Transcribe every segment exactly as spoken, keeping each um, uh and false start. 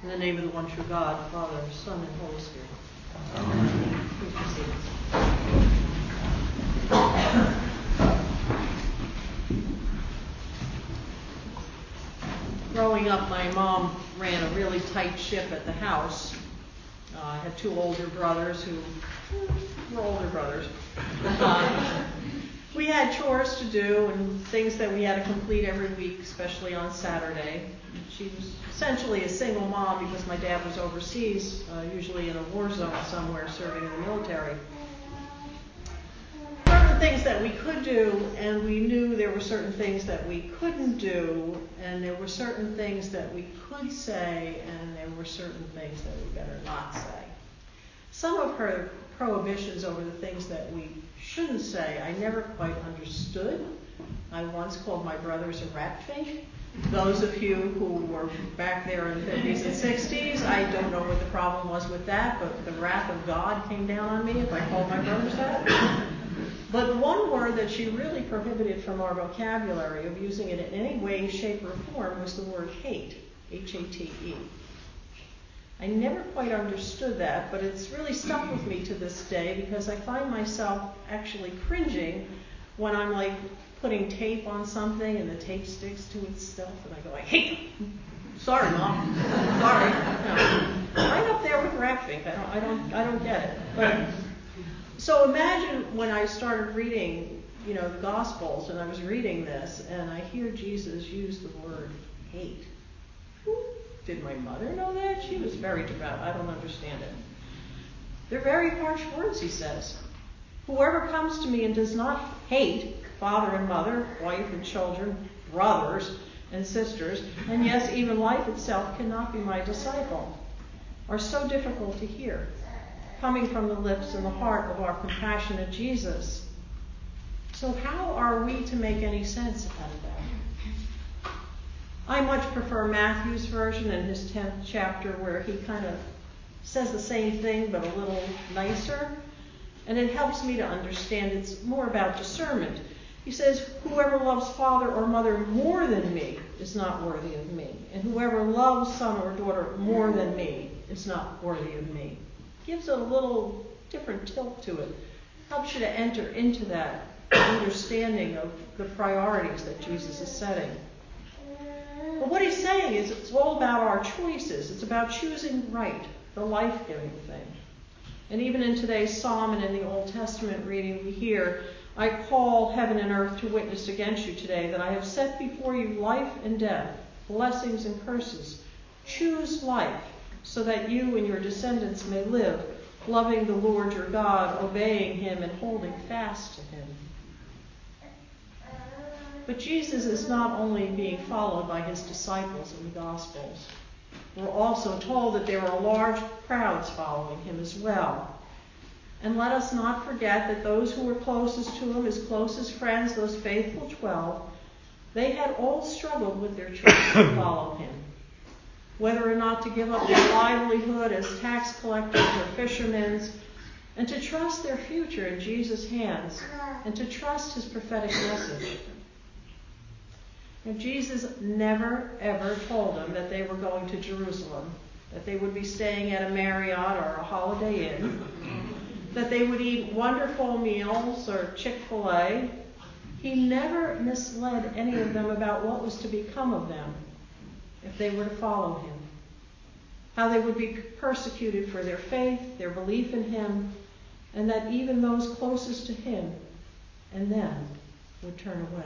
In the name of the one true God, Father, Son, and Holy Spirit. Amen. Please be seated. Growing up, my mom ran a really tight ship at the house. Uh, I had two older brothers who were older brothers. Uh, we had chores to do and things that we had to complete every week, especially on Saturday. She was essentially a single mom because my dad was overseas, uh, usually in a war zone somewhere serving in the military. Certain things that we could do, and we knew there were certain things that we couldn't do, and there were certain things that we could say, and there were certain things that we better not say. Some of her prohibitions over the things that we shouldn't say, I never quite understood. I once called my brothers a rat fink. Those of you who were back there in the fifties and sixties, I don't know what the problem was with that, but the wrath of God came down on me if I called my brothers that. But one word that she really prohibited from our vocabulary of using it in any way, shape, or form was the word hate, H A T E. I never quite understood that, but it's really stuck with me to this day because I find myself actually cringing when I'm like putting tape on something and the tape sticks to itself and I go, I hate it. Sorry, Mom. Sorry. No. Right up there with rat fink. I don't, I don't, I don't get it. But so imagine when I started reading, you know, the Gospels, and I was reading this, and I hear Jesus use the word hate. Did my mother know that? She was very devout. I don't understand it. They're very harsh words, he says. Whoever comes to me and does not hate father and mother, wife and children, brothers and sisters, and yes, even life itself cannot be my disciple, are so difficult to hear, coming from the lips and the heart of our compassionate Jesus. So how are we to make any sense out of that? I much prefer Matthew's version in his tenth chapter where he kind of says the same thing but a little nicer. And it helps me to understand it's more about discernment. He says, whoever loves father or mother more than me is not worthy of me. And whoever loves son or daughter more than me is not worthy of me. Gives it a little different tilt to it. Helps you to enter into that understanding of the priorities that Jesus is setting. But what he's saying is it's all about our choices. It's about choosing right, the life-giving thing. And even in today's psalm and in the Old Testament reading we hear, I call heaven and earth to witness against you today that I have set before you life and death, blessings and curses. Choose life so that you and your descendants may live, loving the Lord your God, obeying him and holding fast to him. But Jesus is not only being followed by his disciples in the Gospels. We're also told that there are large crowds following him as well. And let us not forget that those who were closest to him, his closest friends, those faithful twelve, they had all struggled with their choice to follow him. Whether or not to give up their livelihood as tax collectors or fishermen, and to trust their future in Jesus' hands, and to trust his prophetic message. Now, Jesus never, ever told them that they were going to Jerusalem, that they would be staying at a Marriott or a Holiday Inn, that they would eat wonderful meals or Chick-fil-A. He never misled any of them about what was to become of them if they were to follow him, how they would be persecuted for their faith, their belief in him, and that even those closest to him and them would turn away.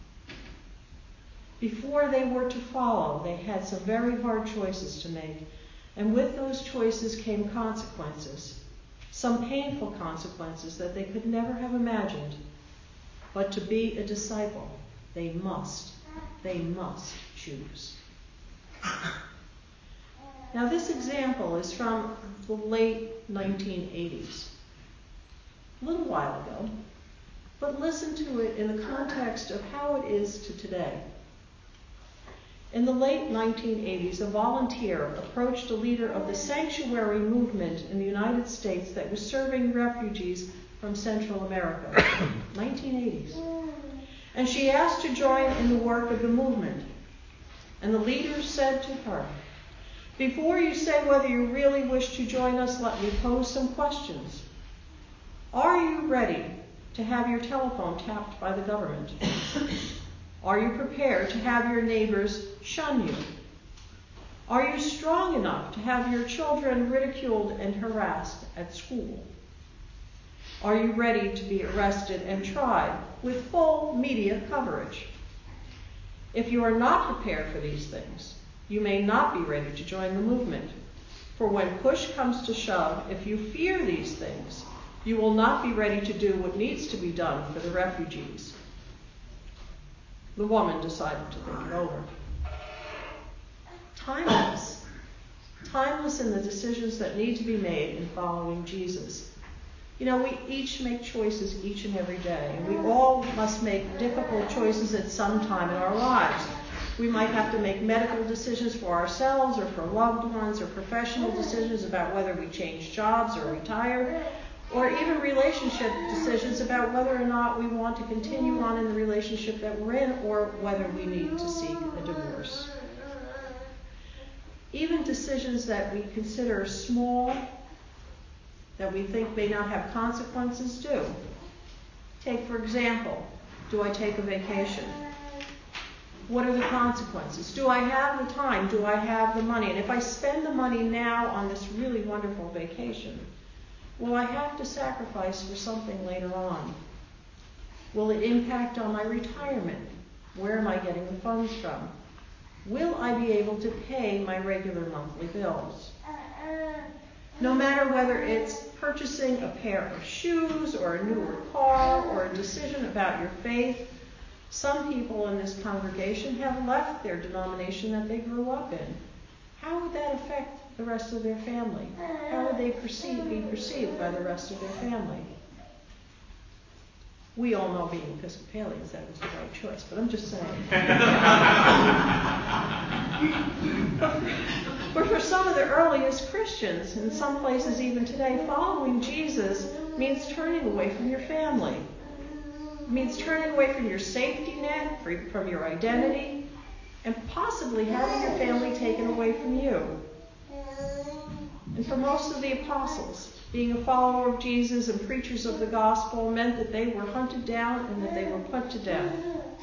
Before they were to follow, they had some very hard choices to make. And with those choices came consequences, some painful consequences that they could never have imagined. But to be a disciple, they must, they must choose. Now this example is from the late nineteen eighties, a little while ago, but listen to it in the context of how it is to today. In the late nineteen eighties, a volunteer approached a leader of the sanctuary movement in the United States that was serving refugees from Central America, nineteen eighties. And she asked to join in the work of the movement. And the leader said to her, Before you say whether you really wish to join us, let me pose some questions. Are you ready to have your telephone tapped by the government? Are you prepared to have your neighbors shun you? Are you strong enough to have your children ridiculed and harassed at school? Are you ready to be arrested and tried with full media coverage? If you are not prepared for these things, you may not be ready to join the movement. For when push comes to shove, if you fear these things, you will not be ready to do what needs to be done for the refugees. The woman decided to think it over. Timeless. Timeless in the decisions that need to be made in following Jesus. You know, we each make choices each and every day, and we all must make difficult choices at some time in our lives. We might have to make medical decisions for ourselves or for loved ones, or professional decisions about whether we change jobs or retire, or even relationship decisions about whether or not we want to continue on in the relationship that we're in, or whether we need to seek a divorce. Even decisions that we consider small, that we think may not have consequences, do. Take, for example, do I take a vacation? What are the consequences? Do I have the time? Do I have the money? And if I spend the money now on this really wonderful vacation, will I have to sacrifice for something later on? Will it impact on my retirement? Where am I getting the funds from? Will I be able to pay my regular monthly bills? No matter whether it's purchasing a pair of shoes or a newer car or a decision about your faith, some people in this congregation have left their denomination that they grew up in. How would that affect the rest of their family? How would they perceive, be perceived by the rest of their family? We all know, being Episcopalians, that was the right choice, but I'm just saying. but, but for some of the earliest Christians, in some places even today, following Jesus means turning away from your family. It means turning away from your safety net, from your identity, and possibly having your family taken away from you. And for most of the apostles, being a follower of Jesus and preachers of the gospel meant that they were hunted down and that they were put to death.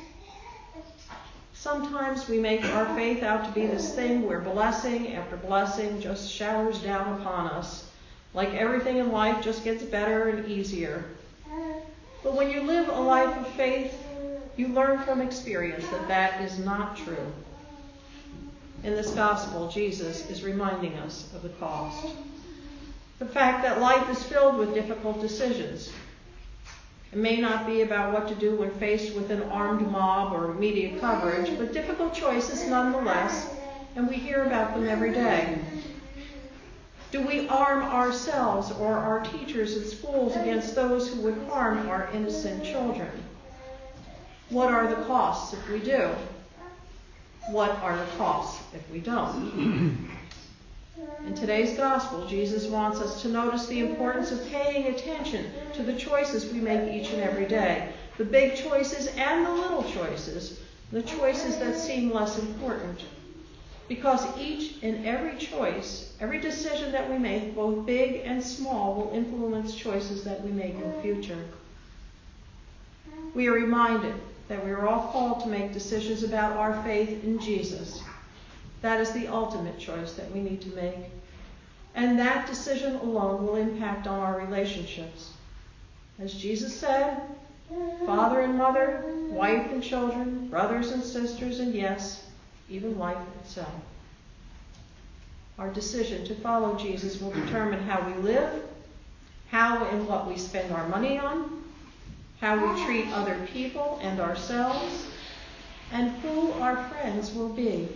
Sometimes we make our faith out to be this thing where blessing after blessing just showers down upon us, like everything in life just gets better and easier. But when you live a life of faith, you learn from experience that that is not true. In this gospel, Jesus is reminding us of the cost. The fact that life is filled with difficult decisions. It may not be about what to do when faced with an armed mob or media coverage, but difficult choices nonetheless, and we hear about them every day. Do we arm ourselves or our teachers in schools against those who would harm our innocent children? What are the costs if we do? What are the costs if we don't? In today's gospel, Jesus wants us to notice the importance of paying attention to the choices we make each and every day, the big choices and the little choices, the choices that seem less important. Because each and every choice, every decision that we make, both big and small, will influence choices that we make in the future. We are reminded that we are all called to make decisions about our faith in Jesus. That is the ultimate choice that we need to make. And that decision alone will impact on our relationships. As Jesus said, father and mother, wife and children, brothers and sisters, and yes, even life itself. Our decision to follow Jesus will determine how we live, how and what we spend our money on, how we treat other people and ourselves, and who our friends will be.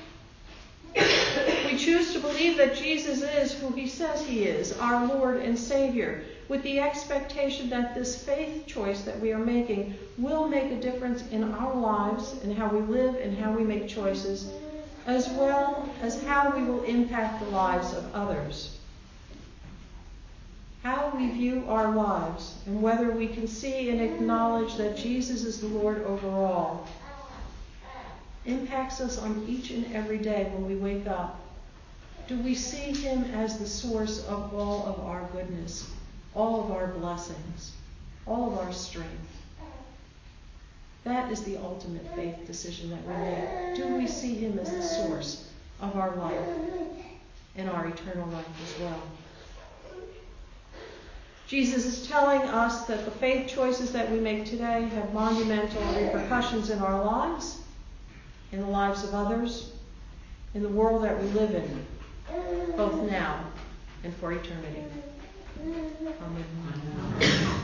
We choose to believe that Jesus is who he says he is, our Lord and Savior, with the expectation that this faith choice that we are making will make a difference in our lives and how we live and how we make choices, as well as how we will impact the lives of others. How we view our lives and whether we can see and acknowledge that Jesus is the Lord over all impacts us on each and every day when we wake up. Do we see him as the source of all of our goodness, all of our blessings, all of our strength? That is the ultimate faith decision that we make. Do we see him as the source of our life and our eternal life as well? Jesus is telling us that the faith choices that we make today have monumental repercussions in our lives, in the lives of others, in the world that we live in, both now and for eternity. Amen.